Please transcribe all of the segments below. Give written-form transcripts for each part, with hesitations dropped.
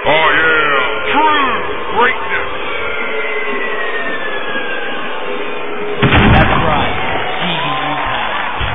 Oh yeah, true greatness. That's right, DVU time.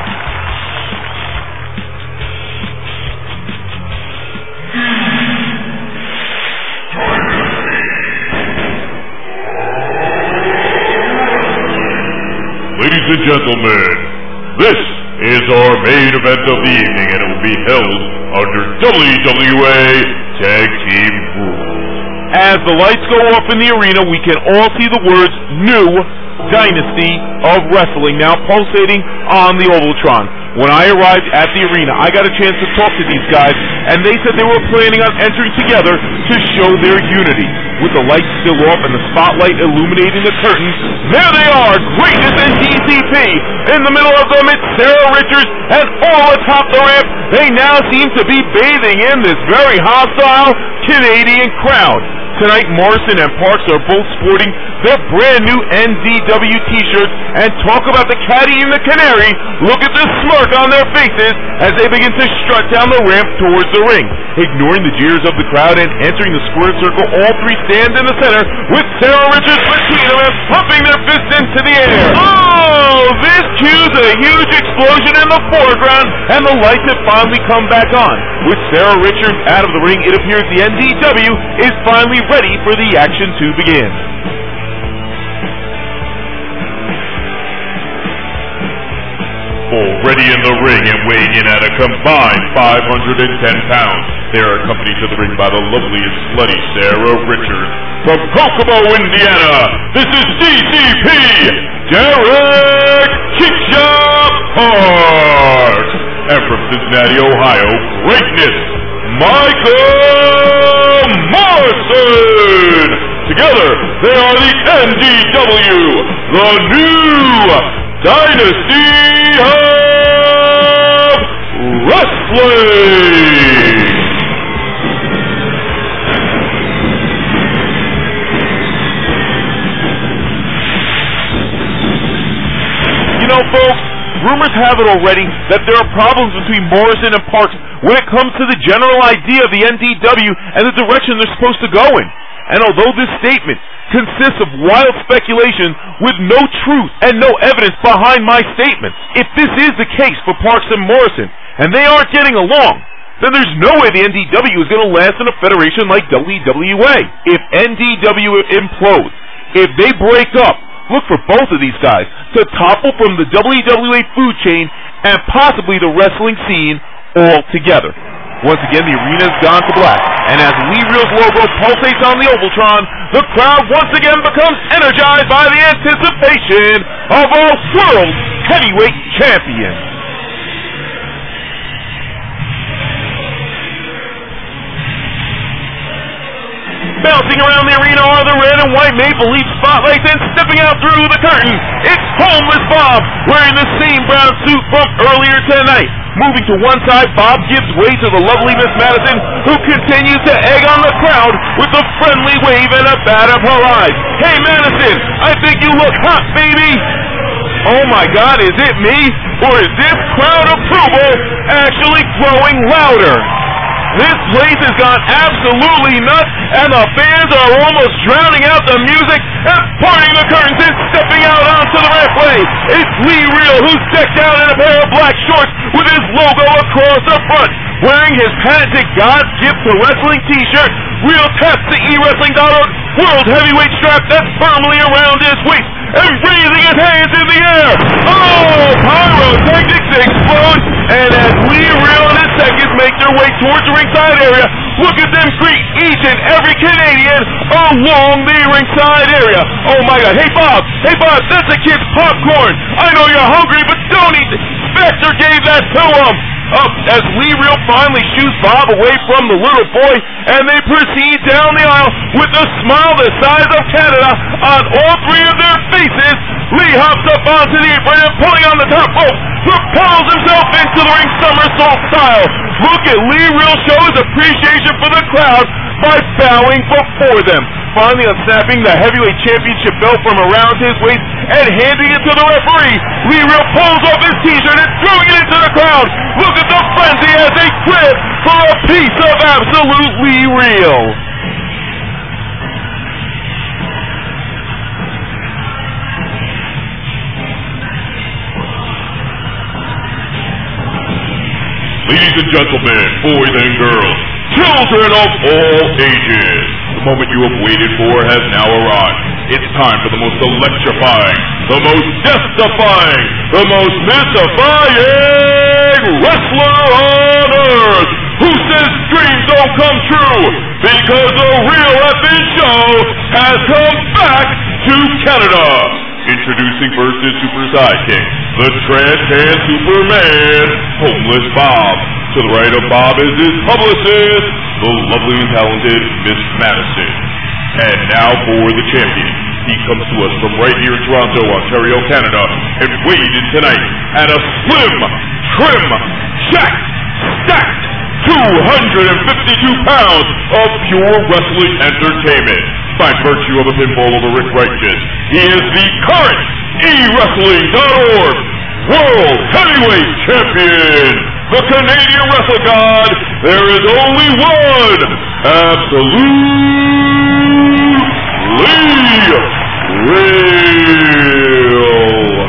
Ladies and gentlemen, this is our main event of the evening, and it will be held under WWA Tag Team rules. As the lights go off in the arena, we can all see the words New Dynasty of Wrestling now pulsating on the Ovaltron. When I arrived at the arena, I got a chance to talk to these guys, and they said they were planning on entering together to show their unity. With the lights still off and the spotlight illuminating the curtains, there they are, Greatness and DCP. In the middle of them, it's Sarah Richards, and all atop the ramp, they now seem to be bathing in this very hostile Canadian crowd. Tonight, Morrison and Parks are both sporting their brand new NDW t-shirts, and talk about the Caddy and the Canary. Look at the smirk on their faces as they begin to strut down the ramp towards the ring. Ignoring the jeers of the crowd and entering the square circle, all three stand in the center with Sarah Richards between them and pumping their fists into the air. Oh, this cues a huge explosion in the foreground, and the lights have finally come back on. With Sarah Richards out of the ring, it appears the NDW is finally ready for the action to begin. Already in the ring and weighing in at a combined 510 pounds, they are accompanied to the ring by the lovely and slutty Sarah Richards. From Kokomo, Indiana, this is DCP, Derek Chicha Parks. And from Cincinnati, Ohio, Greatness, Michael Morrison. Together, they are the NDW, the New Dynasty of Wrestling. You know, folks, rumors have it already that there are problems between Morrison and Parks when it comes to the general idea of the NDW and the direction they're supposed to go in. And although this statement consists of wild speculation with no truth and no evidence behind my statements, if this is the case for Parks and Morrison, and they aren't getting along, then there's no way the NDW is going to last in a federation like WWA. If NDW implodes, if they break up, look for both of these guys to topple from the WWA food chain and possibly the wrestling scene altogether. Once again, the arena's gone to black, and as Lee Real's logo pulsates on the Ovaltron, the crowd once again becomes energized by the anticipation of a World Heavyweight Champion. Bouncing around the arena are the red and white Maple Leaf spotlights, and stepping out through the curtain, it's Homeless Bob, wearing the same brown suit from earlier tonight. Moving to one side, Bob gives way to the lovely Miss Madison, who continues to egg on the crowd with a friendly wave and a bat of her eyes. Hey Madison, I think you look hot, baby! Oh my God, is it me? Or is this crowd approval actually growing louder? This place has gone absolutely nuts, and the fans are almost drowning out the music and parting the curtains and stepping out onto the rampway. It's Lee Real, who's decked out in a pair of black shorts with his logo across the front. Wearing his patented God's Gift to Wrestling t-shirt, Real taps the eWrestling.org World Heavyweight strap that's firmly around his waist and raising his hands in the air. Oh, pyrotechnics explode, and as Lee Real and his seconds make their way towards the ringside area, look at them greet each and every Canadian along the ringside area. Oh my God, hey Bob, that's a kid's popcorn. I know you're hungry, but don't eat it. Spectre gave that to him. As Lee Real finally shoots Bob away from the little boy, and they proceed down the aisle with a smile the size of Canada on all three of their faces. Lee hops up onto the apron and, pulling on the top rope, propels himself into the ring somersault style. Look at Lee Real show his appreciation for the crowd by bowing before them. Finally unsnapping the heavyweight championship belt from around his waist and handing it to the referee, Lee Real pulls off his t-shirt and throwing it into the crowd. Look at the frenzy as they grip for a piece of absolute Lee Real. Ladies and gentlemen, boys and girls, children of all ages, the moment you have waited for has now arrived. It's time for the most electrifying, the most death-defying, the most mystifying wrestler on earth, who says dreams don't come true, because a real effing show has come back to Canada. Introducing first his super sidekick, the Trans-Can Superman, Homeless Bob. To the right of Bob is his publicist, the lovely and talented Miss Madison. And now for the champion. He comes to us from right here in Toronto, Ontario, Canada, and weighed in tonight at a slim, trim, jacked, stacked 252 pounds of pure wrestling entertainment. By virtue of a pinfall over Rick Righteous, he is the current eWrestling.org World Heavyweight Champion, the Canadian Wrestle God. There is only one, absolutely real.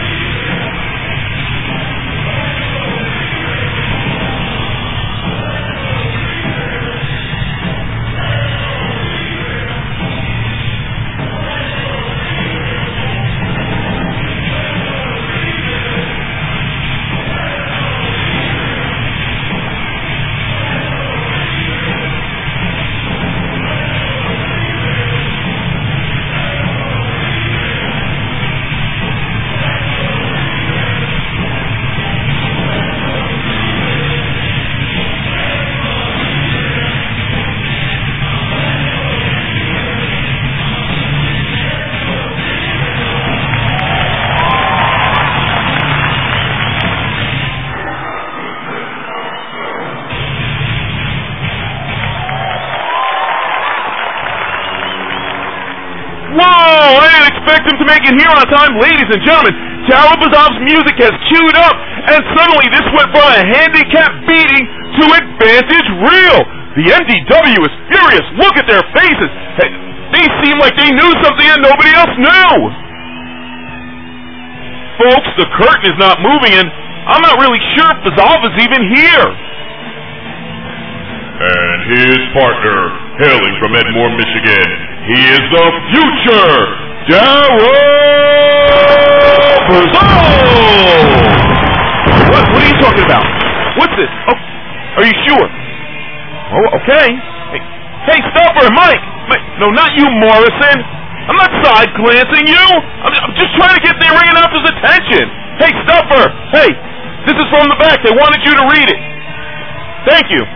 Him to make it here on time, ladies and gentlemen. Daryl Bazov's music has queued up, and suddenly this went from a handicap beating to advantage real. The NDW is furious. Look at their faces. They seem like they knew something that nobody else knew. Folks, the curtain is not moving, and I'm not really sure if Bazov is even here. And his partner, hailing from Edmore, Michigan, he is the future Daryl Bazov! What are you talking about? What's this? Oh, are you sure? Oh, okay. Hey, Stuffer, Mike! No, not you, Morrison! I'm not side-glancing you! I'm just trying to get the ring announcer's attention! Hey, Stuffer! Hey! This is from the back. They wanted you to read it. Thank you.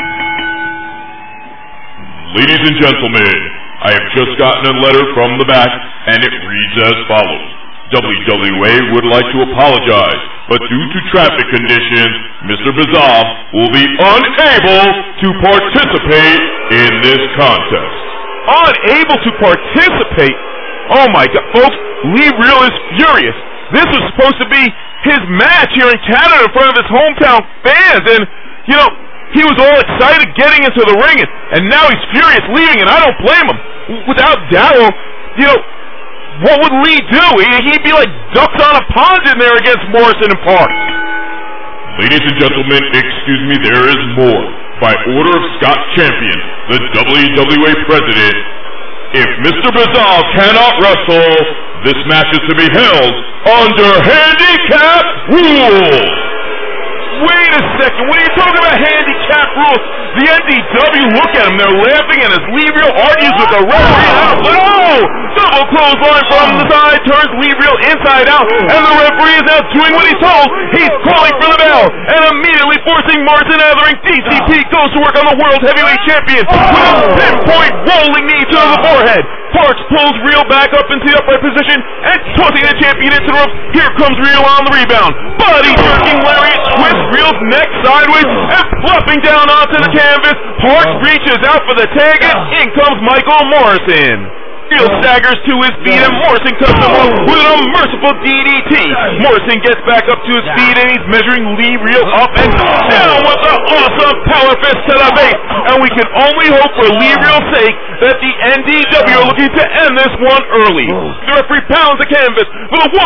Ladies and gentlemen, I have just gotten a letter from the back, and it reads as follows. WWA would like to apologize, but due to traffic conditions, Mr. Bazov will be unable to participate in this contest. Unable to participate? Oh my God, folks, Lee Real is furious. This was supposed to be his match here in Canada in front of his hometown fans, and, you know, he was all excited getting into the ring, and now he's furious leaving, and I don't blame him. Without Daryl, you know, what would Lee do? He'd be like ducks on a pond in there against Morrison and Park. Ladies and gentlemen, excuse me, there is more. By order of Scott Champion, the WWA president, if Mr. Bazov cannot wrestle, this match is to be held under handicap rules. Wait a second, what are you talking about handicap rules? The NDW, look at him, they're laughing, and as Lee Real argues with the referee out. Oh! Double clothesline from the side, turns Lee Real inside out, and the referee is now doing what he's told. He's calling for the bell, and immediately forcing Morrison out of the ring. DCP goes to work on the World Heavyweight Champion with a pinpoint rolling knee to the forehead. Parks pulls Real back up into the upright position and tossing the champion into the ropes. Here comes Real on the rebound. Body jerking lariat twists Real's neck sideways and flopping down onto the canvas. Parks reaches out for the tag and in comes Michael Morrison. Real staggers to his feet and Morrison cuts him off with an unmerciful DDT. Morrison gets back up to his feet and he's measuring Lee Real up and down with an awesome power fist to the base. And we can only hope for Lee Real's sake that the NDW are looking to end this one early. The referee pounds the canvas for the 1,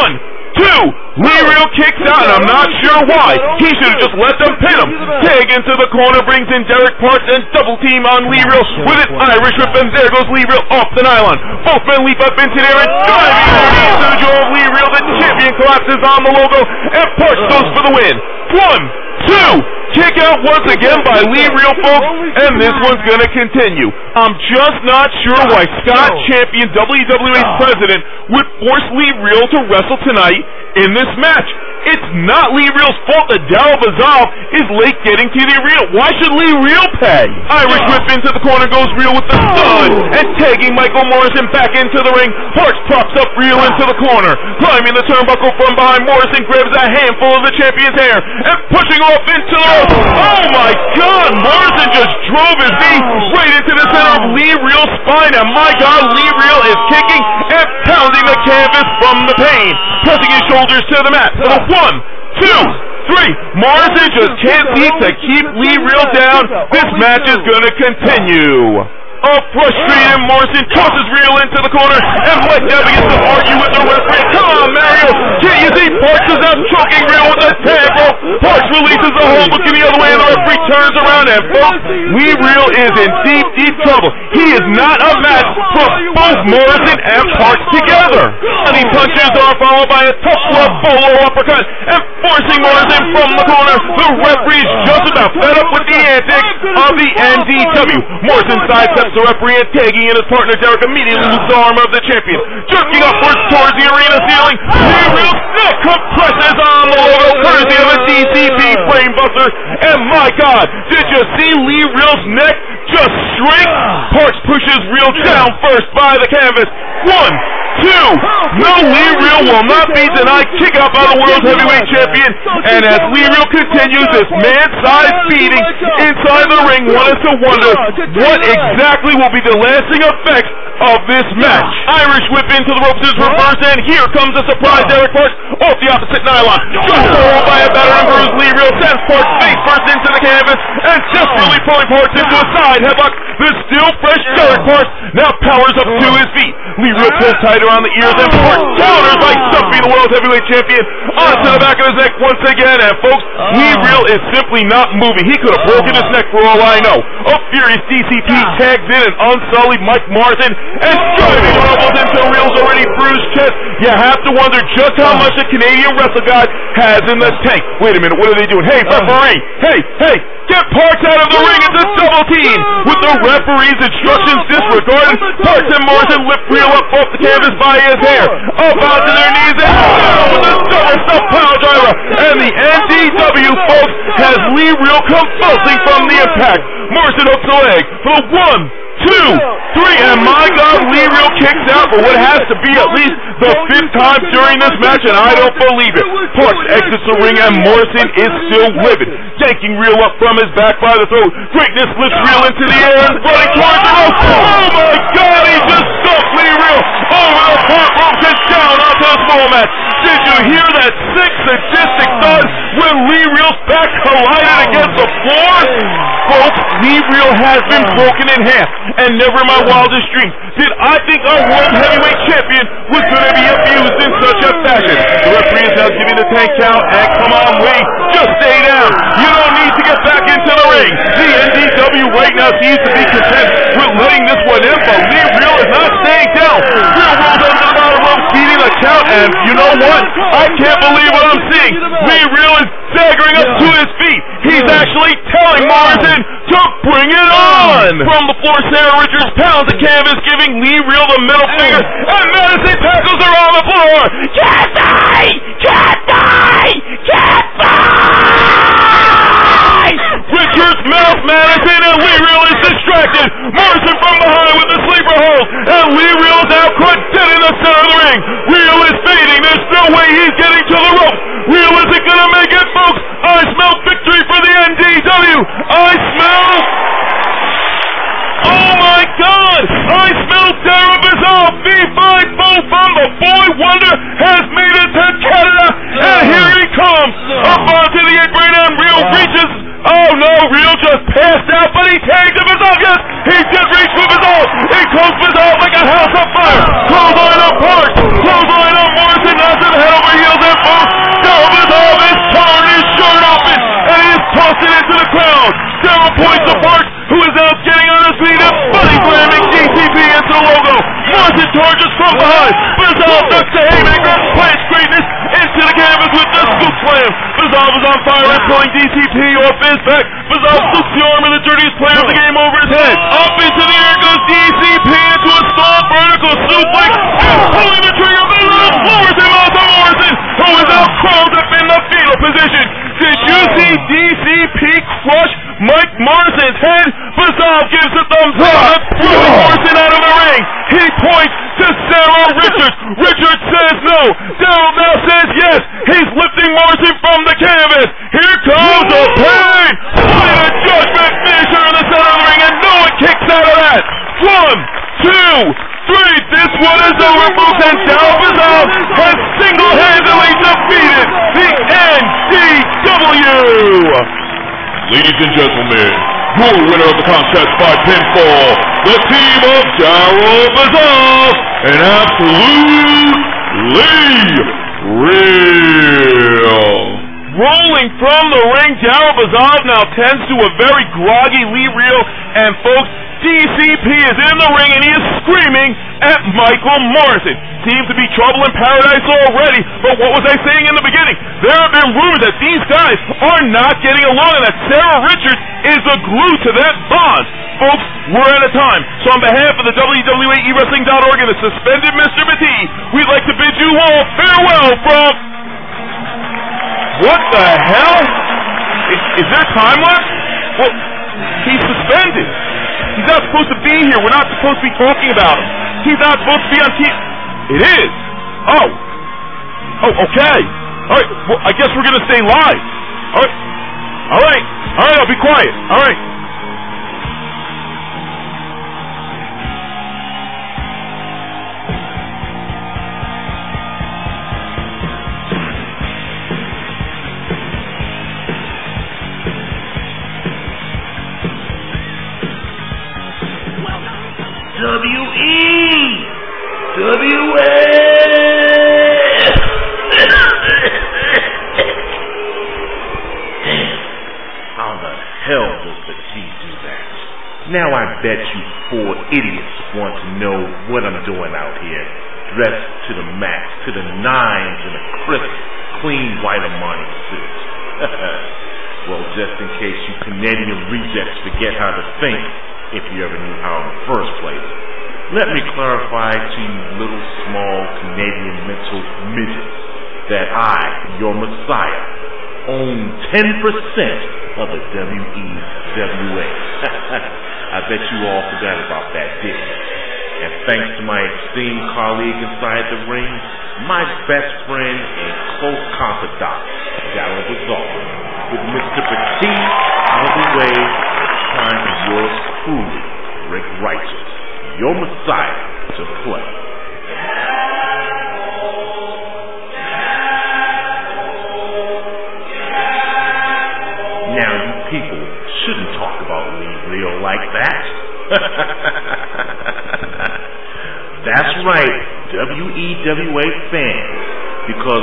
Lee Real kicks out, and I'm not sure why. He should have just let them pin him. Tag into the corner, brings in Derek Parts, and double team on Lee Real with an Irish whip, and there goes Lee Real off the nylon. Both men leap up into the air and driving underneath to the jaw of Lee Real. The champion collapses on the logo, and Parts goes for the win. 1, 2. Kick out once again by Lee Real, folks, and this one's going to continue. I'm just not sure why Scott Champion, WWE President, would force Lee Real to wrestle tonight in this match. It's not Lee Real's fault that Daryl Bazal is late getting to the arena. Why should Lee Real pay? Irish whip into the corner, goes Real with the stud, and tagging Michael Morrison back into the ring. Parts props up Real into the corner. Climbing the turnbuckle from behind, Morrison grabs a handful of the champion's hair and pushing off into the ropes. Oh my God! Morrison just drove his knee right into the center of Lee Real's spine, and my God, Lee Real is kicking and pounding the canvas from the pain, pressing his shoulders to the mat. 1, 2, 3. Morrison just can't seem to keep Lee Real down. This match is going to continue. Frustrated, Morrison tosses Real into the corner, and Mike now begins to argue with the referee. Come on, Mario! Can't you see Parks is out choking Real with a tag rope? Parks releases the hold, looking the other way, and the referee turns around, and folks, Lee Real is in deep, deep trouble. He is not a match for both Morrison and Parks together. And he punches are followed by a tough love bolo uppercut, and forcing Morrison from the corner. The referee is just about fed up with the antics of the NDW. Morrison sidesteps the referee, and tagging in his partner Derek immediately loses the arm of the champion. Jerking upwards towards the arena ceiling, Lee Real's neck compresses on the logo courtesy of a DCP brainbuster. And my God, did you see Lee Real's neck just shrink? Parks pushes Real down first by the canvas. 1, 2. No, Lee Real will not be denied kick out by the World Heavyweight Champion. And as Lee Real continues this man-sized beating inside the ring, one is to wonder what exactly will be the lasting effects of this match. Irish whip into the ropes is reversed, and here comes a surprise Derek Parks off the opposite nylon. Just rolled by a battering bruise. Lee Real sends Parks face first into the canvas, and desperately pulling Parks into a side headlock. The still fresh Derek Parks now powers up to his feet. Lee Real pulls tight around the ears, and Parks counters by stumping the World Heavyweight Champion onto the back of his neck once again. And folks, Lee Real is simply not moving. He could have broken his neck for all I know. A furious DCP tags in an unsullied Mike Morrison, and driving elbows into Real's already bruised chest. You have to wonder just how much the Canadian Wrestle God has in the tank. Wait a minute, what are they doing? Hey, referee! Hey! Get Parks out of the ring. It's a double team. With the referee's instructions disregarded, Parks and Morrison lift Real up off the canvas by his hair, up onto their knees, and down with a somersault pile driver. And the NDW, folks, has Lee Real convulsing from the impact. Morrison hooks a leg for the 1, 2, 3, and my God, Lee Real kicks out for what has to be at least the 5th time during this match, and I don't believe it. Parks exits the ring, and Morrison is still livid, yanking Real up from his back by the throat. Greatness lifts Real into the air and running towards the ropes. Oh my God, he just stuffed Lee Real over the top ropes and down onto the small mat. Did you hear that sick, sadistic thud when Lee Real's back collided against the floor? Folks, Lee Real has been broken in half, and never in my wildest dreams did I think our World Heavyweight Champion was going to be abused in such a fashion. The referee is now giving the 10 count, and come on, Lee, just stay down. You don't need to get back into the ring. The NDW right now seems to be content with letting this one in, but Lee Real is not staying down. Real rolls under the bottom rope, beating the count, and you know what? I can't believe what I'm seeing. Lee Real is staggering up to his feet. He's actually telling Morrison to bring it on. From the floor, Sarah Richards pounds the canvas, giving Lee Real the middle finger, and Madison tackles her on the floor. Can't die! Richards mounts Madison, and Lee Real is distracted. Morrison from behind with the sleeper hold, and Lee Real is now caught dead in the center of the ring. Real is fading. There's no way he's getting to the rope. Real isn't going to make it, folks. I smell victory for the NDW. I smell... Oh my God! I smell Daryl Bazal. V5 Bull from the Boy Wonder has made it to Canada, and here he comes up onto the apron, and Real reaches. Oh no, Real just passed out, but he tags him Bazal. Yes, he did reach for Bazal. He comes Bazal like a house on fire. Clothesline on Parks. Clothesline on Morrison. Knocks him head over heels. 0 points apart, who is now getting on his feet and body slamming DCP into the logo. Morrison charges from behind. Bizarre ducks the haymaker, plants greatness into the canvas with the scoop slam. Bizarre is on fire and pulling DCP off his back. Bizarre scoops the arm of the dirtiest player of the game over his head. Up into the air goes DCP into a stall vertical suplex and pulling the trigger. Bizarre floors him out to Morrison, who is now curled up in the fetal position. Did you see DCP crush Mike Morrison's head? Bizarre gives a thumbs up, throwing Morrison out of the ring. He points to Sarah Richards. Richards says no. Daryl now says yes. He's lifting Morrison from the canvas. Here comes the pain. By a judgment finisher in the center of the ring, and no one kicks out of that. 1, 2, 3. This one is over, folks, and Daryl Bizarre has single-handedly defeated the NDW. Ladies and gentlemen, your winner of the contest by pinfall, the team of Daryl Bizarre and Absolutely Real. Rolling from the ring, Daryl Bizarre now tends to a very groggy Lee Real, and folks, DCP is in the ring and he is screaming at Michael Morrison. Seems to be trouble in paradise already, but what was I saying in the beginning? There have been rumors that these guys are not getting along and that Sarah Richards is the glue to that bond. Folks, we're out of time. So on behalf of the WWEWrestling.org and the suspended Mr. Batiste, we'd like to bid you all farewell from... What the hell? Is there time left? Well, he's suspended. He's not supposed to be here. We're not supposed to be talking about him. He's not supposed to be on TV. It is. Oh, okay. All right. Well, I guess we're going to stay live. All right. I'll be quiet. All right. Now I bet you 4 idiots want to know what I'm doing out here, dressed to the max, to the nines in a crisp, clean white Armani suit. Well, just in case you Canadian rejects forget how to think, if you ever knew how in the first place, let me clarify to you little small Canadian mental midgets that I, your Messiah, own 10% of the WEWA. I bet you all forgot about that, didn't you? And thanks to my esteemed colleague inside the ring, my best friend and close confidant, Daryl Bizarre, with Mr. Batiste out of the way, time for yours truly, Rick Righteous, your Messiah, to play. Now, you people shouldn't talk about Lee Real like that. That's right, WEWA fans, because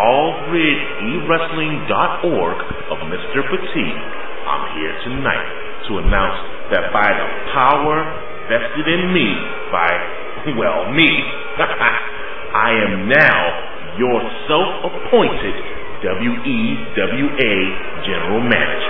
BizarreRidgeWrestling.org of Mr. Batiste, I'm here tonight to announce that by the power vested in me by, well, me, I am now your self-appointed WEWA General Manager.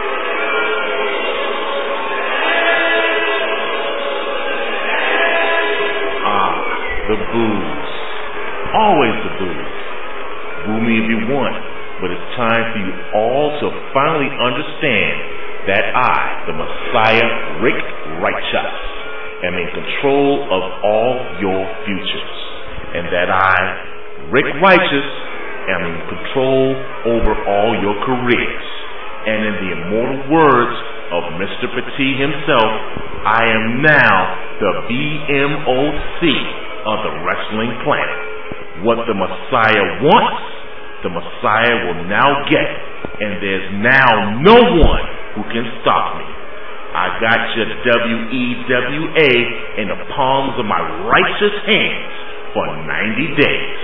The boos. Always the boos. Boo me if you want, but it's time for you all to finally understand that I, the Messiah, Rick Righteous, am in control of all your futures, and that I, Rick Righteous, am in control over all your careers. And in the immortal words of Mr. Batiste himself, I am now the BMOC of the wrestling planet. What the Messiah wants, the Messiah will now get, and there's now no one who can stop me. I got your WEWA in the palms of my righteous hands for 90 days.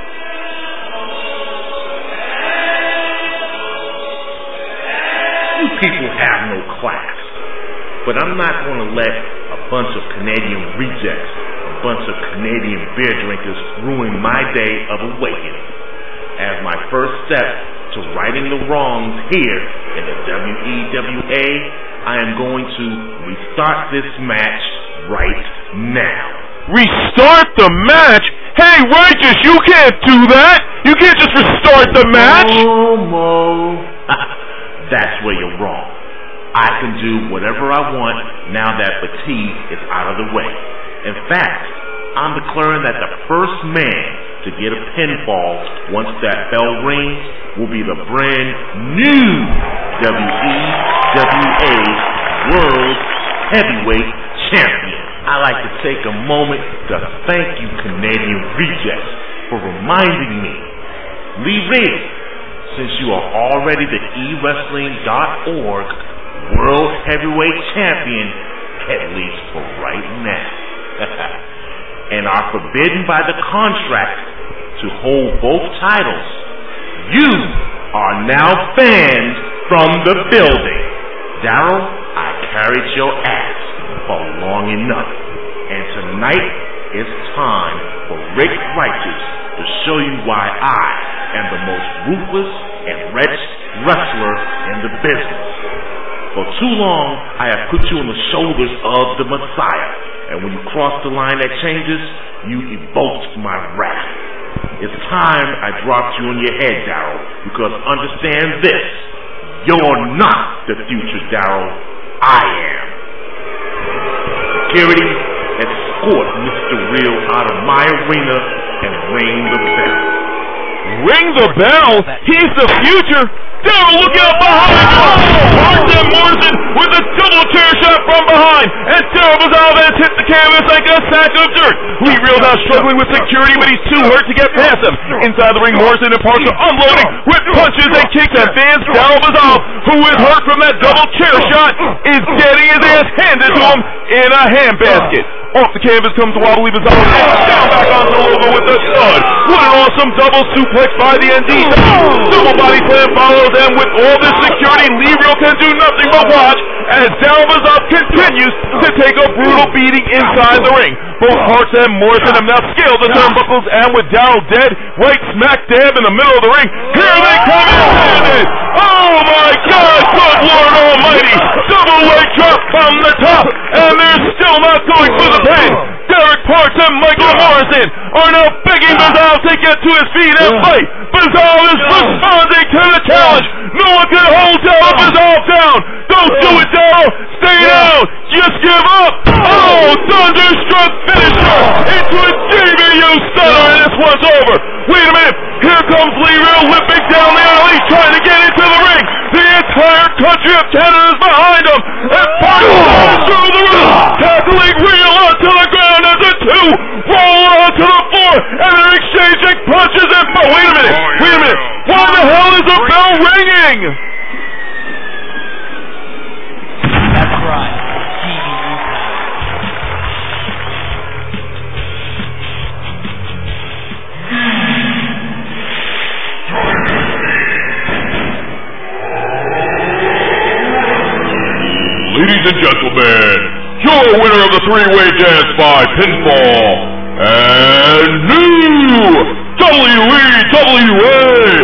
You people have no class. But I'm not going to let a bunch of Canadian rejects, a bunch of Canadian beer drinkers ruin my day of awakening. As my first step to righting the wrongs here in the WEWA, I am going to restart this match right now. Restart the match? Hey, Righteous, you can't do that! You can't just restart the match! Mo. That's where you're wrong. I can do whatever I want now that fatigue is out of the way. In fact, I'm declaring that the first man to get a pinfall once that bell rings will be the brand new WEWA World Heavyweight Champion. I'd like to take a moment to thank you Canadian rejects for reminding me. Lee Rig, since you are already the eWrestling.org World Heavyweight Champion, at least for right now, and are forbidden by the contract to hold both titles, you are now banned from the building. Daryl, I carried your ass for long enough, and tonight it's time for Rick Righteous to show you why I am the most ruthless and wretched wrestler in the business. For too long, I have put you on the shoulders of the Messiah, and when you cross the line that changes, you evoked my wrath. It's time I dropped you on your head, Daryl, because understand this, you're not the future Daryl, I am. Security, escort Mr. Real out of my arena and ring the bell. Ring the bell? He's the future? Daryl, look out behind you! Martin Morrison with a double chair shot from behind, and Daryl Bazalvez hit the canvas like a sack of dirt. Lee Real now struggling with security, but he's too hurt to get past him. Inside the ring, Morrison and Parks are unloading with punches and kicks, and fans Daryl Bazalvez, who is hurt from that double chair shot, is getting his ass handed to him in a handbasket. Off the canvas comes Wobbly Bazalvez, and down back onto Logo with a thud. What an awesome double suplex by the ND. Double body slam follows, and with all this security, Lee Real can do nothing but watch as Daryl Bazalvez continues to take a brutal beating inside the ring. Both Parks and Morrison have now scaled the turnbuckles, and with Daryl dead, right smack dab in the middle of the ring, here they come in-handed! Oh my God, good Lord Almighty! Double leg drop from the top, and they're still not going for the pin! Derek Parks and Michael Morrison are now begging Bazalvez to get to his feet and fight! Bazalvez is responding to the challenge! No one can hold Daryl Bazalvez down! Don't do it, Daryl! Stay down! Just give up! Oh, thunderstruck finisher into a DBU stunner, and this one's over! Wait a minute! Here comes Lee Real limping down the alley, trying to get into the ring! The entire country of Canada is behind him! And Parks falls through the roof, tackling Real onto the ground as the two roll onto the floor, and they're exchanging punches and... Oh, wait a minute! Wait a minute! Why the hell is the bell ringing? That's right. DBU time. Ladies and gentlemen, your winner of the three-way dance by pinfall, and new WEWA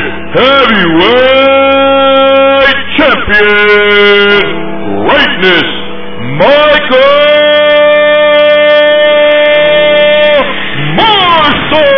Heavyweight Champion, Greatness Michael Morrison!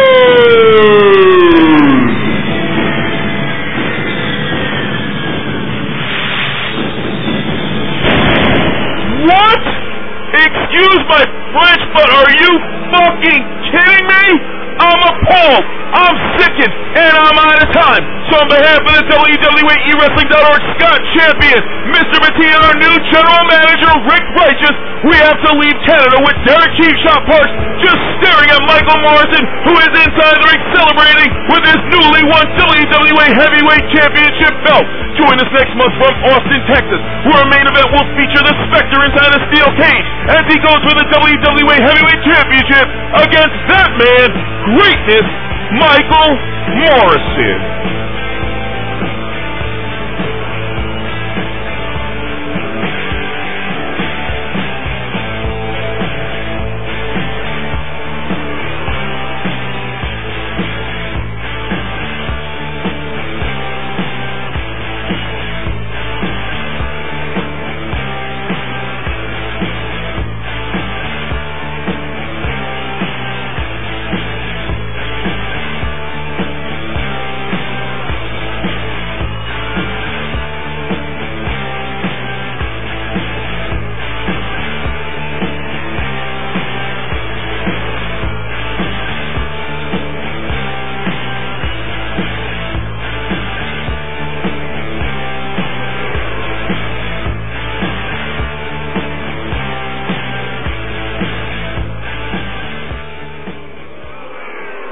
What? Excuse my French, but are you fucking kidding me? I'm appalled, I'm sickened, and I'm out of time. So on behalf of the WWA eWrestling.org Scott Champion, Mr. Mattia, and our new General Manager, Rick Righteous, we have to leave Canada with Derek Cheap Shot Parks just staring at Michael Morrison, who is inside the ring celebrating with his newly won WWA Heavyweight Championship belt. Join us next month from Austin, Texas, where our main event will feature the Spectre inside a steel cage as he goes for the WWA Heavyweight Championship against that man, Greatness Michael Morrison.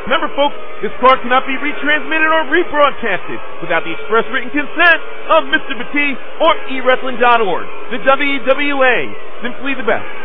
Remember, folks, this card cannot be retransmitted or rebroadcasted without the express written consent of Mr. Batiste or eWrestling.org. The WWA, simply the best.